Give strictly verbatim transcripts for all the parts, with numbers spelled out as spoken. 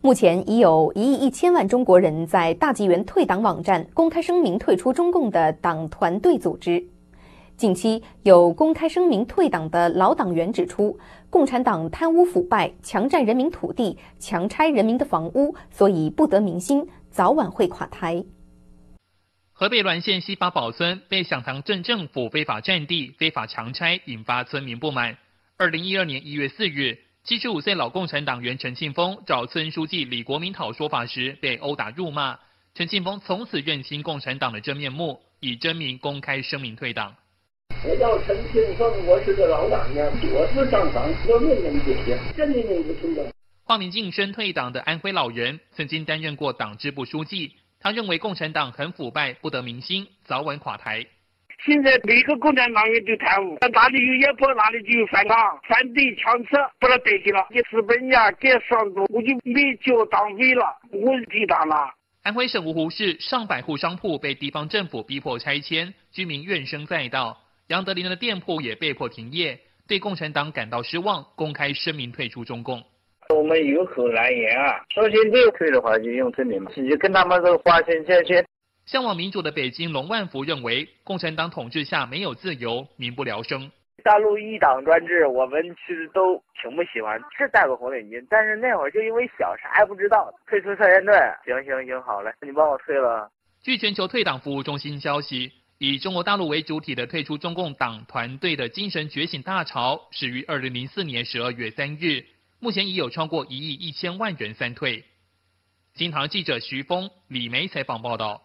目前已有一亿一千万中国人在大纪元退党网站公开声明退出中共的党团队组织。近期有公开声明退党的老党员指出，共产党贪污腐败，强占人民土地，强拆人民的房屋，所以不得民心，早晚会垮台。 河北滦县西法堡村被响堂镇政府非法占地、非法强拆，引发村民不满。二零一二年一月四日，七十五岁老共产党员陈庆峰找村书记李国民讨说法时被殴打辱骂，陈庆峰从此认清共产党的真面目，以真名公开声明退党。 我叫陈庆峰，我是个老党员，我是上党，我面面姐姐，真面目不出的。 化名晋升退党的安徽老人，曾经担任过党支部书记。他认为共产党很腐败，不得民心，早晚垮台。 现在每个共产党员都贪污，哪里有野坡，哪里就有反党，反对强拆，不能得行了。你资本家给上头，我就没交党费了，我抵党了。 安徽省芜湖市上百户商铺被地方政府逼迫拆迁，居民怨声载道。杨德林的店铺也被迫停业，对共产党感到失望，公开声明退出中共。 我们有口难言啊，首先这个退的话就用真名嘛，就跟他们这个划清界限。 向往民主的北京龙万福认为，共产党统治下没有自由，民不聊生。 大陆一党专制，我们其实都挺不喜欢，是带个红领巾，但是那会儿就因为小，啥也不知道，退出特遣队。行行行，好嘞，你帮我退了。 据全球退党服务中心消息，以中国大陆为主体的退出中共党团队的精神觉醒大潮，始于二零零四年十二月三日。目前已有超过一亿一千万人三退。新唐记者徐峰、李梅采访报道。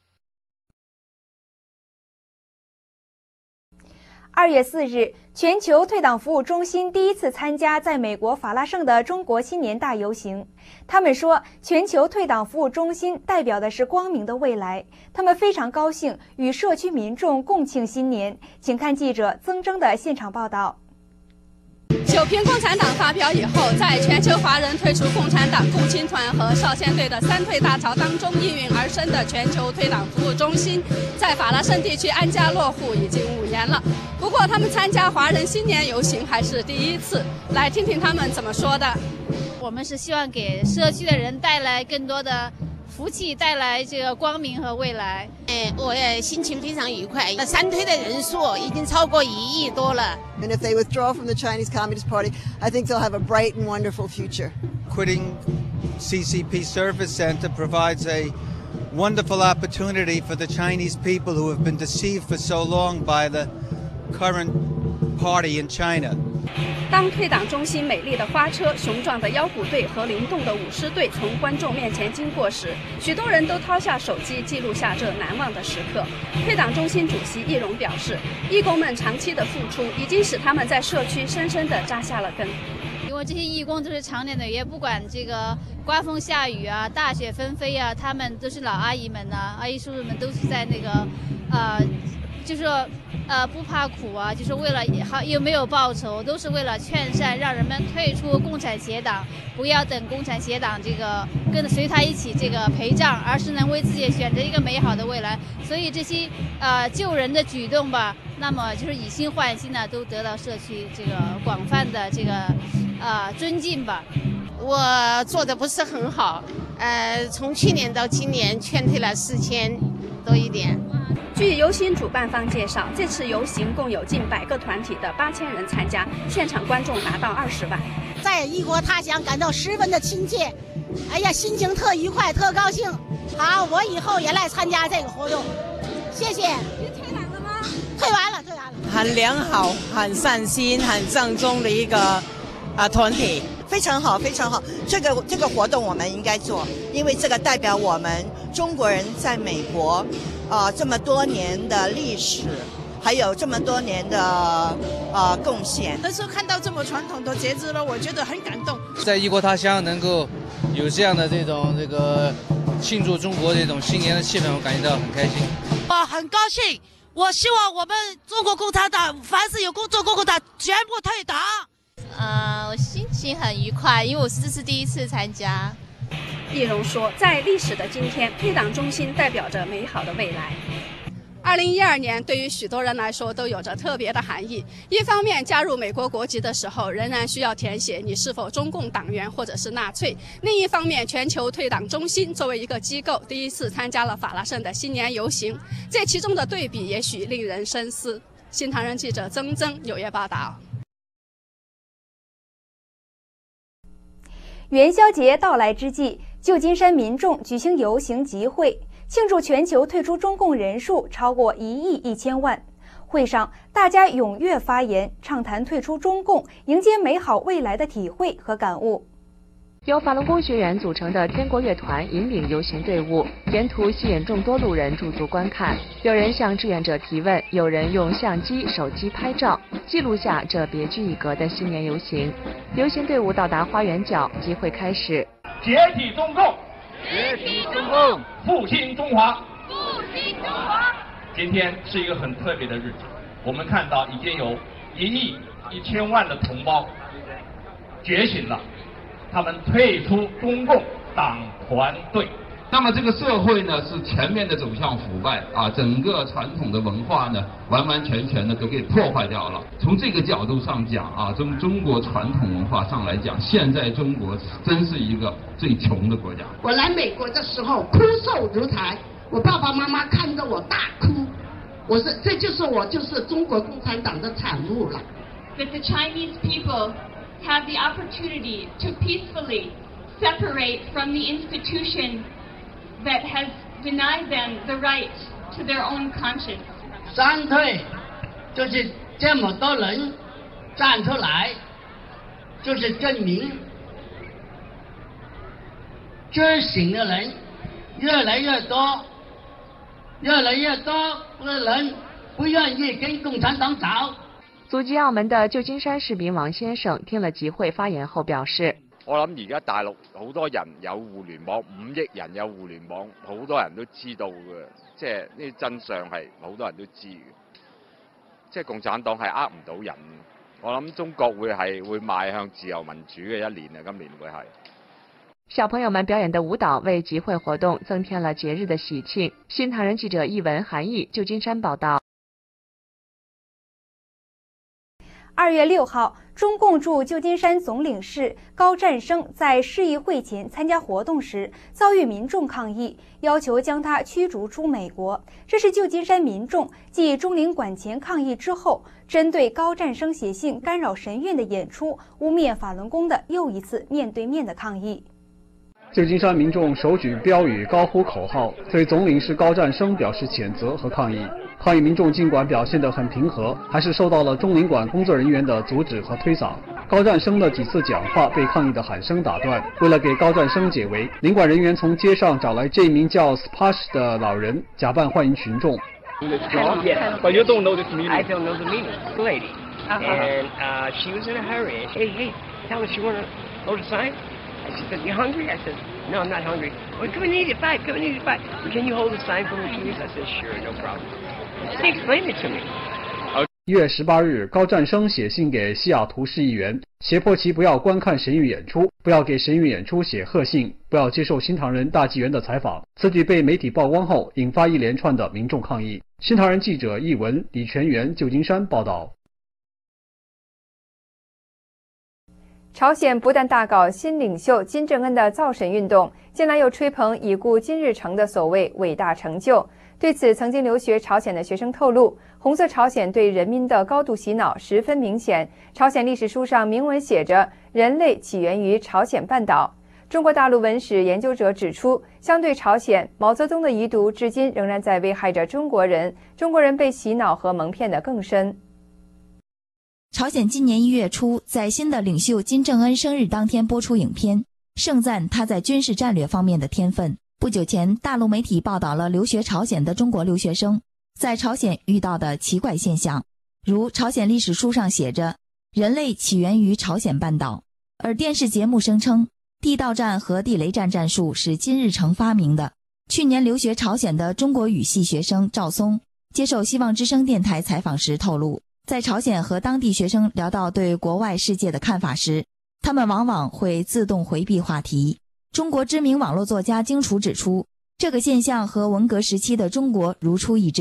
二月四日，全球退党服务中心第一次参加在美国法拉盛的中国新年大游行。他们说，全球退党服务中心代表的是光明的未来，他们非常高兴与社区民众共庆新年。请看记者曾铮的现场报道。 九平共产党发表以后，在全球华人退出共产党共青团和少先队的三退大潮当中应运而生的全球退党服务中心，在法拉盛地区安家落户已经五年了。不过，他们参加华人新年游行还是第一次，来听听他们怎么说的。 我们是希望给社区的人带来更多的福气，带来这个光明和未来。 哎，我也心情非常愉快。三推的人数已经超过一亿多了。 And if they withdraw from the Chinese Communist Party, I think they'll have a bright and wonderful future. Quitting C C P Service Center provides a wonderful opportunity for the Chinese people who have been deceived for so long by the current party in China. 当退党中心美丽的花车、雄壮的腰鼓队和灵动的舞狮队从观众面前经过时，许多人都掏下手机记录下这难忘的时刻。退党中心主席易荣表示，义工们长期的付出已经使他们在社区深深地扎下了根。 因为这些义工都是常年的，也不管这个刮风下雨啊、大雪纷飞啊，他们都是老阿姨们呐、阿姨叔叔们都是在那个，呃，就是说。呃，不怕苦啊，就是为了好又没有报酬，都是为了劝善，让人们退出共产协党，不要等共产协党这个跟随他一起这个陪葬，而是能为自己选择一个美好的未来。所以这些呃救人的举动吧，那么就是以心换心呢，都得到社区这个广泛的这个呃尊敬吧。 我做的不是很好，呃，从去年到今年劝退了四千多一点。 据游行主办方介绍，这次游行共有近百个团体的八千人参加，现场观众达到二十万。 在异国他乡感到十分的亲切，哎呀，心情特愉快，特高兴。好，我以后也来参加这个活动，谢谢。 你退党了吗？ 退完了，退完了。 很良好、很善心、很正宗的一个啊团体， 非常好，非常好。这个这个活动我们应该做，因为这个代表我们中国人在美国。啊、呃，这么多年的历史，还有这么多年的呃贡献。 那时候看到这么传统的节日了，我觉得很感动。 在异国他乡能够有这样的这种这个庆祝中国这种新年的气氛，我感觉到很开心。 我很高兴，我希望我们中国共产党凡是有工作共产党全部退党。 呃，我心情很愉快，因为我这是第一次参加。 易荣说，在历史的今天，退党中心代表着美好的未来。二二零一二年对于许多人来说都有着特别的含义。一方面，加入美国国籍的时候仍然需要填写你是否中共党员或者是纳粹；另一方面，全球退党中心作为一个机构，第一次参加了法拉盛的新年游行，这其中的对比也许令人深思。新唐人记者曾曾纽约报道。 元宵节到来之际，旧金山民众举行游行集会，庆祝全球退出中共人数超过一亿一千万。会上，大家踊跃发言，畅谈退出中共、迎接美好未来的体会和感悟。 由法轮功学员组成的天国乐团引领游行队伍，沿途吸引众多路人驻足观看。有人向志愿者提问，有人用相机、手机拍照，记录下这别具一格的新年游行。游行队伍到达花园角，集会开始。 解体中共，解体中共，复兴中华， 复兴中华。 今天是一个很特别的日子，我们看到已经有一亿一千万的同胞觉醒了。他们退出中共党团队， 那么这个社会呢是全面的走向腐败啊，整个传统的文化呢完完全全的都给破坏掉了。从这个角度上讲啊，从中国传统文化上来讲，现在中国真是一个最穷的国家。 我来美国的时候哭瘦如柴，我爸爸妈妈看着我大哭，我是这就是我就是中国共产党的产物了。 That the Chinese people have the opportunity to peacefully separate from the institution that has denied them the right to their own conscience. 三退就是这么多人站出来，就是证明觉醒的人越来越多，越来越多的人不愿意跟共产党走。 祖籍澳门的旧金山市民王先生聽了集會發言後表示： 我諗而家大陸好多人有互聯網，五億人有互聯網，好多人都知道嘅，即係呢啲真相係好多人都知嘅，即係共產黨係呃唔到人。我諗中國會係會邁向自由民主嘅一年啊，今年會係。 小朋友們表演的舞蹈為集會活動增添了節日的喜慶。新唐人記者一文韓毅舊金山報道。 二月六號，中共駐舊金山總領事高占生在市議會前參加活動時，遭遇民眾抗議，要求將他驅逐出美國。這是舊金山民眾繼中領館前抗議之後，針對高占生寫信干擾神韻的演出，污蔑法輪功的又一次面對面的抗議。 舊金山民眾手舉標語，高呼口號，對總領事高占生表示譴責和抗議。抗議民眾儘管表現得很平和，還是受到了中領館工作人員的阻止和推搡。高占生的幾次講話被抗議的喊聲打斷。為了給高占生解圍，領館人員從街上找來這名叫 Splash 的老人，假扮歡迎群眾。 Yes, but you don't know this meaning. I don't know the meaning. This lady, uh-huh. and uh, she was in a hurry. Hey, hey, tell her she want to hold a sign. She said, "You hungry?" I said, "No, I'm not hungry." Well, come and eat it, bye. Come and eat it, bye. Can you hold a sign for me, please? I said, "Sure, no problem." He explained it to me. 一月十八日，高占生写信给西雅图市议员，胁迫其不要观看神谕演出，不要给神谕演出写贺信，不要接受新唐人大纪元的采访。此举被媒体曝光后，引发一连串的民众抗议。新唐人记者易文、李全元，旧金山报道。 朝鲜不但大搞新领袖金正恩的造神运动，近来又吹捧已故金日成的所谓伟大成就。对此，曾经留学朝鲜的学生透露，红色朝鲜对人民的高度洗脑十分明显。朝鲜历史书上明文写着“人类起源于朝鲜半岛”。中国大陆文史研究者指出，相对朝鲜，毛泽东的遗毒至今仍然在危害着中国人，中国人被洗脑和蒙骗得更深。 朝鲜今年一月初，在新的领袖金正恩生日当天播出影片，盛赞他在军事战略方面的天分。不久前，大陆媒体报道了留学朝鲜的中国留学生在朝鲜遇到的奇怪现象，如朝鲜历史书上写着“人类起源于朝鲜半岛”，而电视节目声称地道战和地雷战战术是金日成发明的。去年留学朝鲜的中国语系学生赵松接受希望之声电台采访时透露，在朝鲜和当地学生聊到对国外世界的看法时，他们往往会自动回避话题。中国知名网络作家荆楚指出，这个现象和文革时期的中国如出一辙，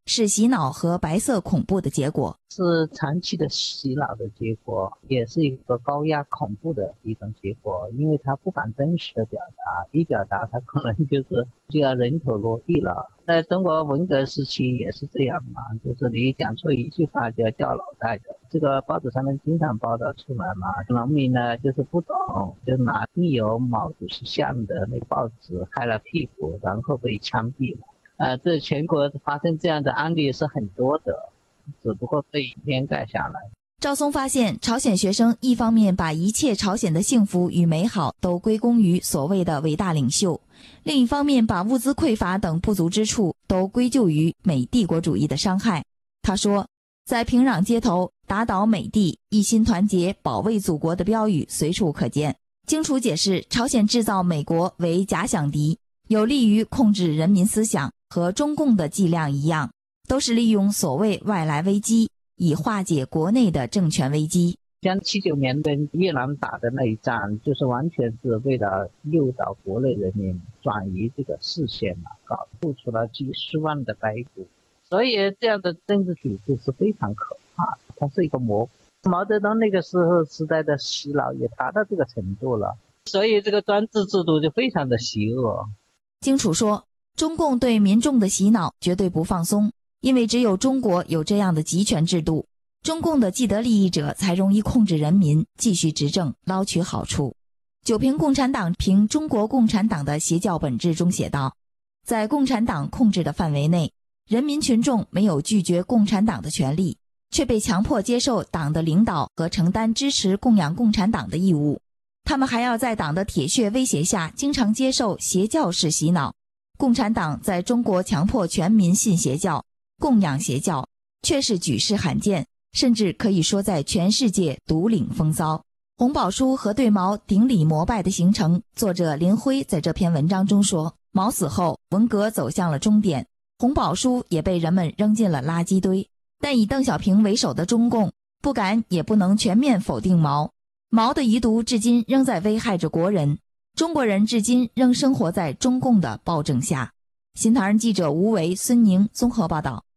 是洗脑和白色恐怖的结果， 是长期的洗脑的结果，也是一个高压恐怖的一种结果。因为他不敢真实的表达，一表达他可能就是就要人头落地了。在中国文革时期也是这样嘛，就是你讲错一句话就要掉脑袋的。这个报纸上面经常报道出来嘛，农民呢就是不懂，就拿印有毛主席像的那报纸害了屁股，然后被枪毙了。呃，这全国发生这样的案例是很多的，只不过被掩盖下来。 赵松发现，朝鲜学生一方面把一切朝鲜的幸福与美好都归功于所谓的伟大领袖，另一方面把物资匮乏等不足之处都归咎于美帝国主义的伤害。他说，在平壤街头，打倒美帝，一心团结，保卫祖国的标语随处可见。荆楚解释，朝鲜制造美国为假想敌，有利于控制人民思想，和中共的伎俩一样，都是利用所谓外来危机，以化解国内的政权危机。 像七九年跟越南打的那一仗，就是完全是为了诱导国内人民转移这个视线嘛，搞付出了几十万的白骨。所以这样的政治体制是非常可怕，它是一个魔鬼。毛泽东那个时候时代的洗脑也达到这个程度了，所以这个专制制度就非常的邪恶。 荆楚说，中共对民众的洗脑绝对不放松，因为只有中国有这样的集权制度，中共的既得利益者才容易控制人民，继续执政，捞取好处。九评共产党评中国共产党的邪教本质中写道，在共产党控制的范围内，人民群众没有拒绝共产党的权利，却被强迫接受党的领导和承担支持供养共产党的义务。他们还要在党的铁血威胁下经常接受邪教式洗脑。共产党在中国强迫全民信邪教、供养邪教，却是举世罕见，甚至可以说在全世界独领风骚。洪宝书和对毛顶礼膜拜的形成，作者林辉在这篇文章中说，毛死后，文革走向了终点，洪宝书也被人们扔进了垃圾堆。但以邓小平为首的中共，不敢也不能全面否定毛。毛的遗毒至今仍在危害着国人，中国人至今仍生活在中共的暴政下。新唐人记者吴为、孙宁综合报道。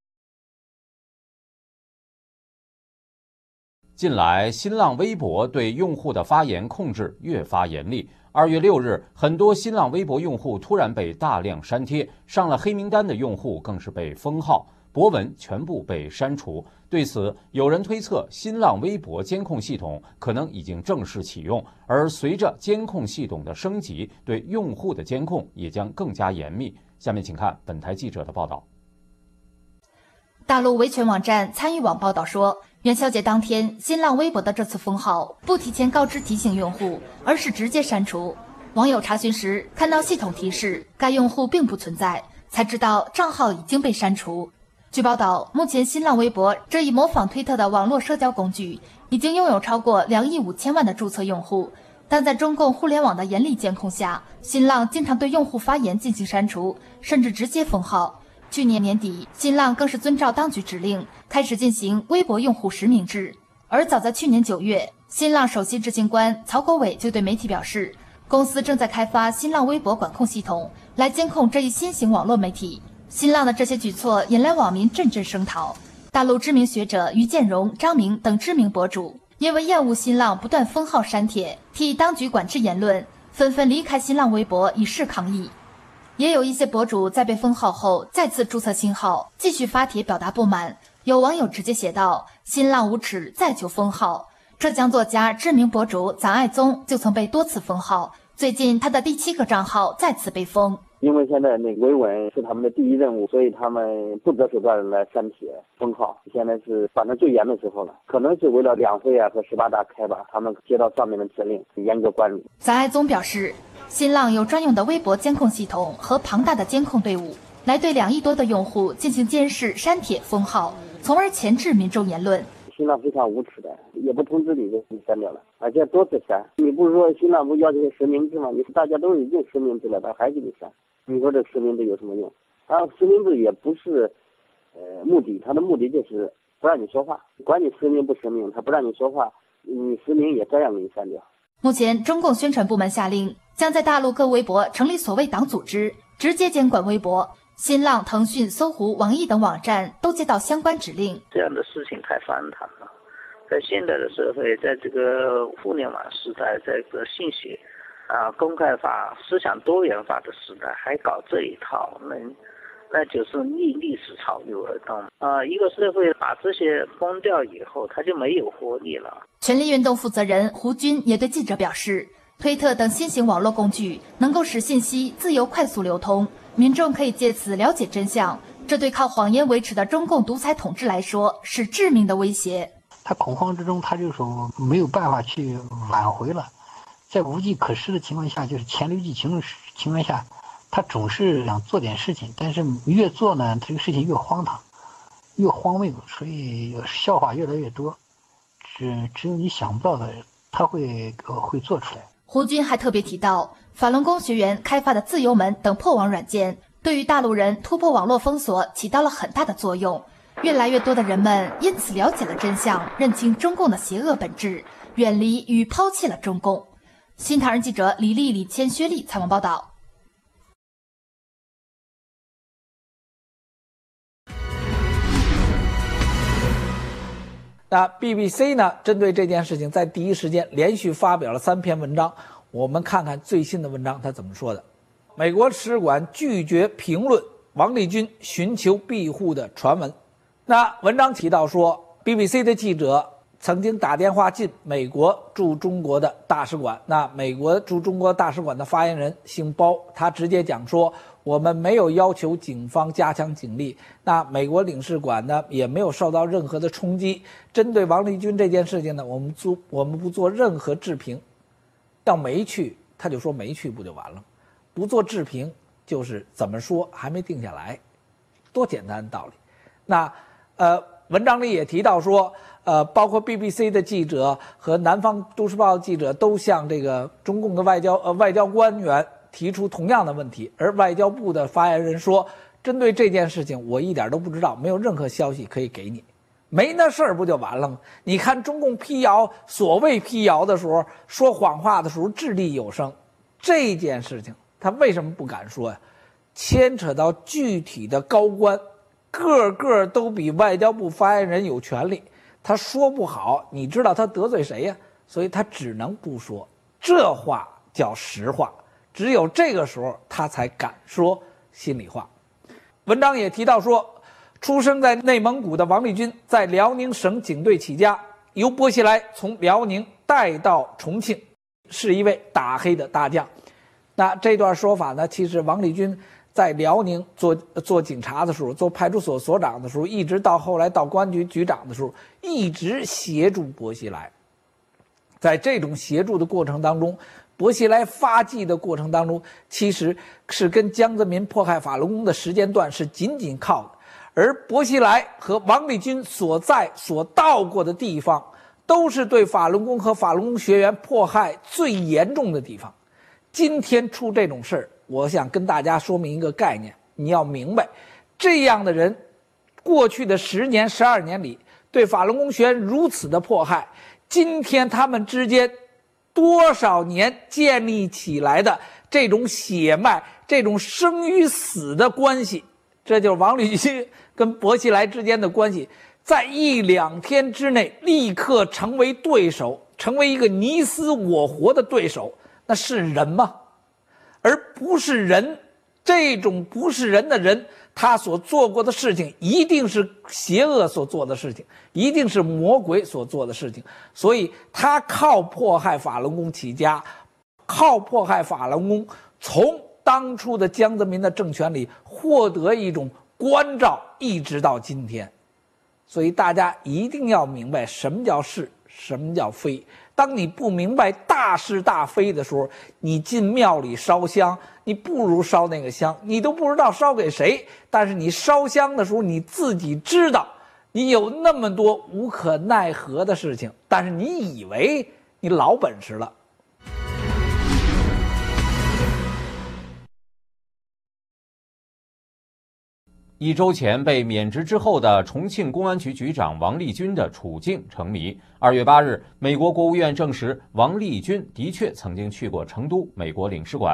近来，新浪微博对用户的发言控制越发严厉。二月六日，很多新浪微博用户突然被大量删帖，上了黑名单的用户更是被封号，博文全部被删除。对此，有人推测新浪微博监控系统可能已经正式启用，而随着监控系统的升级，对用户的监控也将更加严密。下面请看本台记者的报道。 大陆维权网站参与网报道说，元宵节当天，新浪微博的这次封号不提前告知提醒用户，而是直接删除。网友查询时看到系统提示该用户并不存在，才知道账号已经被删除。据报道，目前新浪微博这一模仿推特的网络社交工具已经拥有超过两亿五千万的注册用户，但在中共互联网的严厉监控下，新浪经常对用户发言进行删除，甚至直接封号。去年年底，新浪更是遵照当局指令，开始进行微博用户实名制。而早在去年九月，新浪首席执行官曹国伟就对媒体表示，公司正在开发新浪微博管控系统，来监控这一新型网络媒体。新浪的这些举措引来网民阵阵声讨。大陆知名学者于建荣、张明等知名博主因为厌恶新浪不断封号删帖，替当局管制言论，纷纷离开新浪微博以示抗议。也有一些博主在被封号后再次注册新号，继续发帖表达不满。有网友直接写道：“新浪无耻，再求封号。”浙江作家、知名博主蒋爱宗就曾被多次封号，最近他的第七个账号再次被封。 因为现在那维稳是他们的第一任务，所以他们不择手段来删帖封号。现在是反正最严的时候了，可能是为了两会啊和十八大开吧，他们接到上面的指令，严格管理。 蒋爱宗表示，新浪有专用的微博监控系统和庞大的监控队伍，来对两亿多的用户进行监视、删帖、封号，从而钳制民众言论。 新浪非常无耻的，也不通知你就删掉了，而且多次删。你不是说新浪不要求实名制吗？你大家都已经实名制了，他还给你删。你说这实名制有什么用？然后实名制也不是，呃，目的，它的目的就是不让你说话，管你实名不实名，他不让你说话，你实名也照样给你删掉。 目前，中共宣传部门下令，将在大陆各微博成立所谓党组织，直接监管微博， 新浪、腾讯、搜狐、网易等网站都接到相关指令。 这样的事情太荒唐了，在现代的社会，在这个互联网时代，在这个信息啊公开化、思想多元化的时代，还搞这一套，那那就是逆历史潮流而动啊！一个社会把这些崩掉以后，它就没有活力了。 权力运动负责人胡军也对记者表示，推特等新型网络工具能够使信息自由快速流通，民众可以借此了解真相，这对靠谎言维持的中共独裁统治来说是致命的威胁。 他恐慌之中，他就说没有办法去挽回了，在无计可施的情况下，就是黔驴技穷的情况下，他总是想做点事情，但是越做呢，这个事情越荒唐，越荒谬，所以笑话越来越多。只只有你想不到的，他会呃会做出来。 胡军还特别提到，法轮功学员开发的自由门等破网软件，对于大陆人突破网络封锁起到了很大的作用。越来越多的人们因此了解了真相，认清中共的邪恶本质，远离与抛弃了中共。新唐人记者李丽、李谦、薛丽采访报道。 那 B B C 呢，针对这件事情，在第一时间连续发表了三篇文章。我们看看最新的文章，他怎么说的。美国使馆拒绝评论王立军寻求庇护的传闻。那文章提到说 ，B B C 的记者曾经打电话进美国驻中国的大使馆。那美国驻中国大使馆的发言人姓包，他直接讲说，我们没有要求警方加强警力，那美国领事馆呢也没有受到任何的冲击。针对王立军这件事情呢，我们做我们不做任何置评。要没去，他就说没去不就完了？不做置评就是怎么说还没定下来，多简单的道理。那呃，文章里也提到说，呃，包括 B B C 的记者和南方都市报的记者都向这个中共的外交呃外交官员提出同样的问题，而外交部的发言人说，针对这件事情我一点都不知道，没有任何消息可以给你。没那事儿不就完了吗？你看中共辟谣，所谓辟谣的时候，说谎话的时候掷地有声，这件事情他为什么不敢说呀？牵扯到具体的高官，个个都比外交部发言人有权利，他说不好，你知道他得罪谁呀？所以他只能不说，这话叫实话，只有这个时候他才敢说心里话。文章也提到说，出生在内蒙古的王立军在辽宁省警队起家，由薄熙来从辽宁带到重庆，是一位打黑的大将。那这段说法呢，其实王立军在辽宁做做警察的时候，做派出所所长的时候，一直到后来到公安局局长的时候，一直协助薄熙来。在这种协助的过程当中，薄熙来发迹的过程当中，其实是跟江泽民迫害法轮功的时间段是紧紧靠的。而薄熙来和王立军所在所到过的地方，都是对法轮功和法轮功学员迫害最严重的地方。今天出这种事儿，我想跟大家说明一个概念，你要明白，这样的人，过去的十年、十二年里，对法轮功学员如此的迫害，今天他们之间多少年建立起来的这种血脉、这种生与死的关系，这就是王立军跟薄熙来之间的关系，在一两天之内立刻成为对手，成为一个你死我活的对手，那是人吗？而不是人，这种不是人的人，他所做过的事情一定是邪恶所做的事情，一定是魔鬼所做的事情。所以他靠迫害法轮功起家，靠迫害法轮功从当初的江泽民的政权里获得一种关照，一直到今天。所以大家一定要明白什么叫是，什么叫非。当你不明白大是大非的时候，你进庙里烧香，你不如烧那个香，你都不知道烧给谁，但是你烧香的时候，你自己知道你有那么多无可奈何的事情，但是你以为你老本事了。 一周前被免职之后的重庆公安局局长王立军的处境成谜。二月八日，美国国务院证实王立军的确曾经去过成都美国领事馆。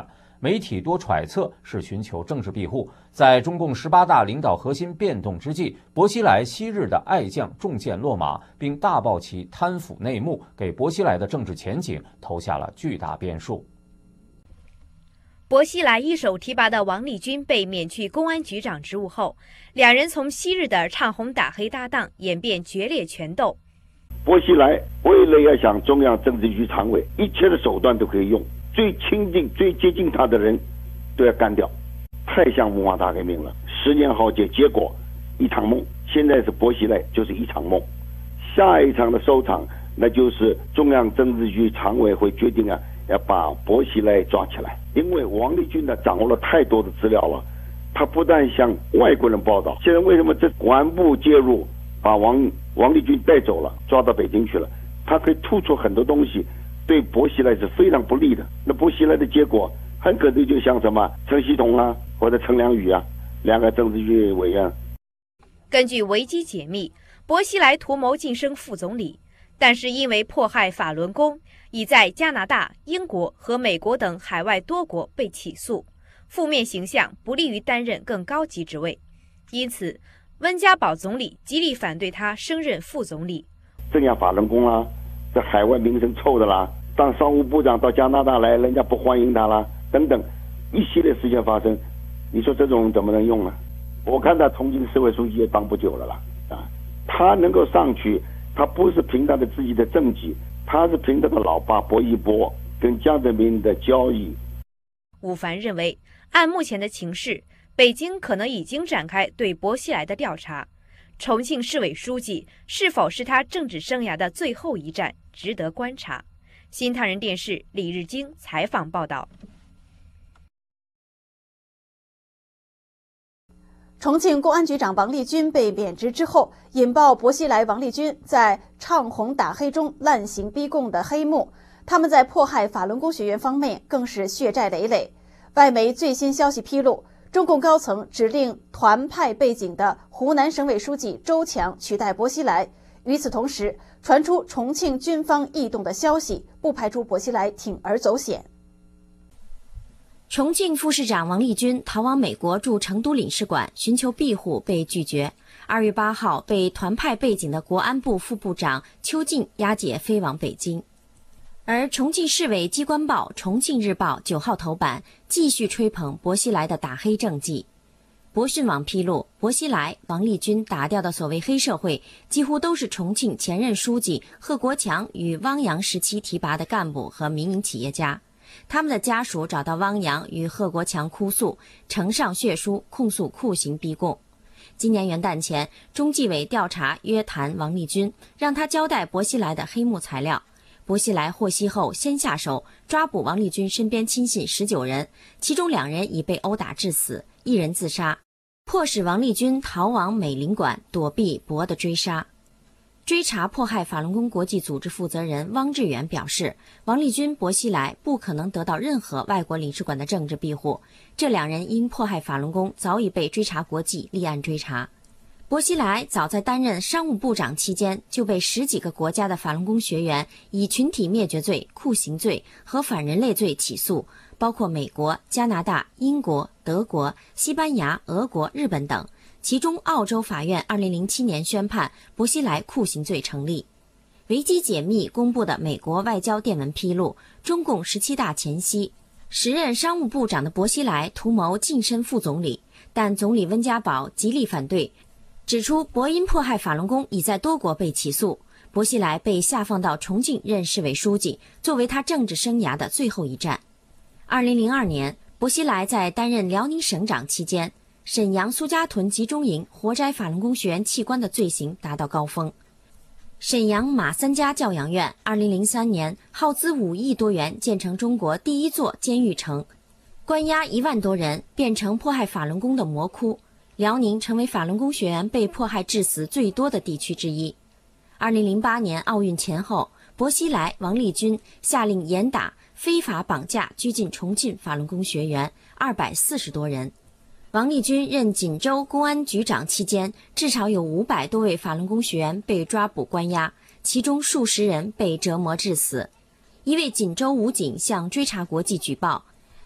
媒体多揣测是寻求政治庇护。在中共十八大领导核心变动之际，薄熙来昔日的爱将中箭落马，并大爆其贪腐内幕，给薄熙来的政治前景投下了巨大变数。 薄熙来一手提拔的王立军被免去公安局长职务后，两人从昔日的唱红打黑搭档演变决裂拳斗。 薄熙来为了要想中央政治局常委，一切的手段都可以用，最亲近、最接近他的人都要干掉，太像文化大革命了。十年浩劫，结果一场梦。现在是薄熙来就是一场梦，下一场的收场，那就是中央政治局常委会决定啊，要把薄熙来抓起来。因为王立军呢掌握了太多的资料了，他不但向外国人报道，现在为什么这公安部介入，把王王立军带走了，抓到北京去了，他可以突出很多东西，对薄熙来是非常不利的。那薄熙来的结果很可能就像什么陈锡同啊，或者陈良宇啊，两个政治局委员。 根据维基解密，薄熙来图谋晋升副总理，但是因为迫害法轮功，已在加拿大、英国和美国等海外多国被起诉，负面形象不利于担任更高级职位。因此，温家宝总理极力反对他升任副总理。 镇压法轮功啦，在海外名声臭的啦，当商务部长到加拿大来，人家不欢迎他啦，等等，一系列事件发生。你说这种人怎么能用呢？我看他重庆市委书记也当不久了啦，啊，他能够上去，他不是凭他的自己的政绩，他是凭他的老爸薄一波跟江泽民的交易。 吴凡认为，按目前的情势，北京可能已经展开对薄熙来的调查。重庆市委书记是否是他政治生涯的最后一站，值得观察。新唐人电视李日京采访报道。 重庆公安局长王立军被免职之后，引爆薄熙来、王立军在唱红打黑中滥行逼供的黑幕。他们在迫害法轮功学员方面更是血债累累。外媒最新消息披露，中共高层指令团派背景的湖南省委书记周强取代薄熙来。与此同时，传出重庆军方异动的消息，不排除薄熙来铤而走险。 重庆副市长王立军逃往美国驻成都领事馆寻求庇护被拒绝。二月八号，被团派背景的国安部副部长邱进押解飞往北京。而重庆市委机关报《重庆日报》九号头版继续吹捧薄熙来的打黑政绩。博讯网披露，薄熙来、王立军打掉的所谓黑社会，几乎都是重庆前任书记贺国强与汪洋时期提拔的干部和民营企业家。他们的家属找到汪洋与贺国强哭诉，呈上血书控诉酷刑逼供。今年元旦前，中纪委调查约谈王立军，让他交代薄熙来的黑幕材料。薄熙来获悉后先下手抓捕王立军身边亲信十九人，其中两人已被殴打致死，一人自杀，迫使王立军逃往美领馆躲避薄的追杀。追查迫害法轮功国际组织负责人汪志远表示，王立军、薄熙来不可能得到任何外国领事馆的政治庇护，这两人因迫害法轮功早已被追查国际立案追查。薄熙来早在担任商务部长期间就被十几个国家的法轮功学员以群体灭绝罪、酷刑罪和反人类罪起诉，包括美国、加拿大、英国、德国、西班牙、俄国、日本等。其中，澳洲法院二零零七年宣判薄熙来酷刑罪成立。维基解密公布的美国外交电文披露，中共十七大前夕，时任商务部长的薄熙来图谋晋升副总理，但总理温家宝极力反对，指出薄因迫害法轮功已在多国被起诉，薄熙来被下放到重庆任市委书记，作为他政治生涯的最后一站。二零零二年，薄熙来在担任辽宁省长期间，沈阳苏家屯集中营活摘法轮功学员器官的罪行达到高峰。沈阳马三家教养院二零零三年耗资五亿多元建成中国第一座监狱城，关押一万多人，变成迫害法轮功的魔窟。辽宁成为法轮功学员被迫害致死最多的地区之一。二零零八年奥运前后，薄熙来、王立军下令严打、非法绑架、拘禁重庆法轮功学员二百四十多人。王立军任锦州公安局长期间，至少有五百多位法轮功学员被抓捕关押，其中数十人被折磨致死。一位锦州武警向追查国际举报，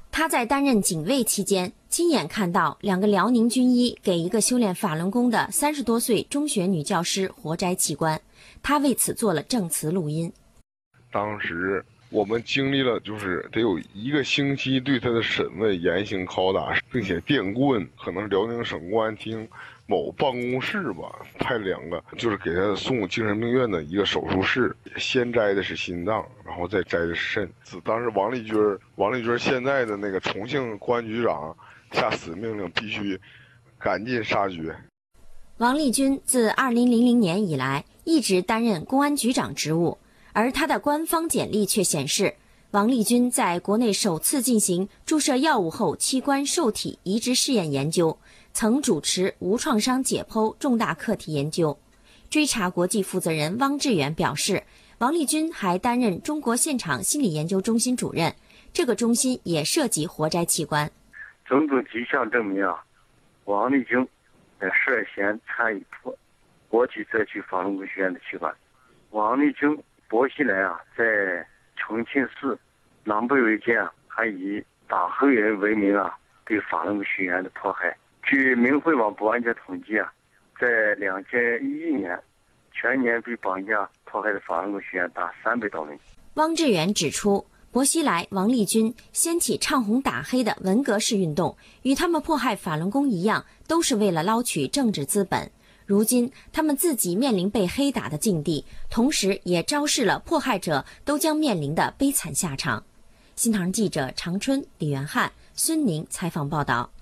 他在担任警卫期间，亲眼看到两个辽宁军医给一个修炼法轮功的三十多岁中学女教师活摘器官，他为此做了证词录音。 当时我们经历了就是得有一个星期对他的审问、严刑拷打，并且电棍，可能是辽宁省公安厅某办公室吧，派两个就是给他送精神病院的一个手术室，先摘的是心脏，然后再摘的是肾。当时王立军，王立军现在的那个重庆公安局长下死命令，必须赶尽杀绝。 王立军自二零零零年以来一直担任公安局长职务，而他的官方简历却显示，王立军在国内首次进行注射药物后器官受体移植试验研究，曾主持无创伤解剖重大课题研究。追查国际负责人汪志远表示，王立军还担任中国现场心理研究中心主任，这个中心也涉及活摘器官。 种种迹象证明啊，王立军涉嫌参与破国际社区法轮功学院的器官。王立军薄熙来啊，在重庆市狼狈为奸啊，还以打黑人为名啊，对法轮功学员的迫害。据明慧网不完全统计啊，在两千一一年，全年被绑架迫害的法轮功学员达三百多人。 汪志远指出，薄熙来、王立军掀起唱红打黑的文革式运动，与他们迫害法轮功一样，都是为了捞取政治资本。如今他们自己面临被黑打的境地，同时也昭示了迫害者都将面临的悲惨下场。新唐人记者常春、李元汉、孙宁采访报道。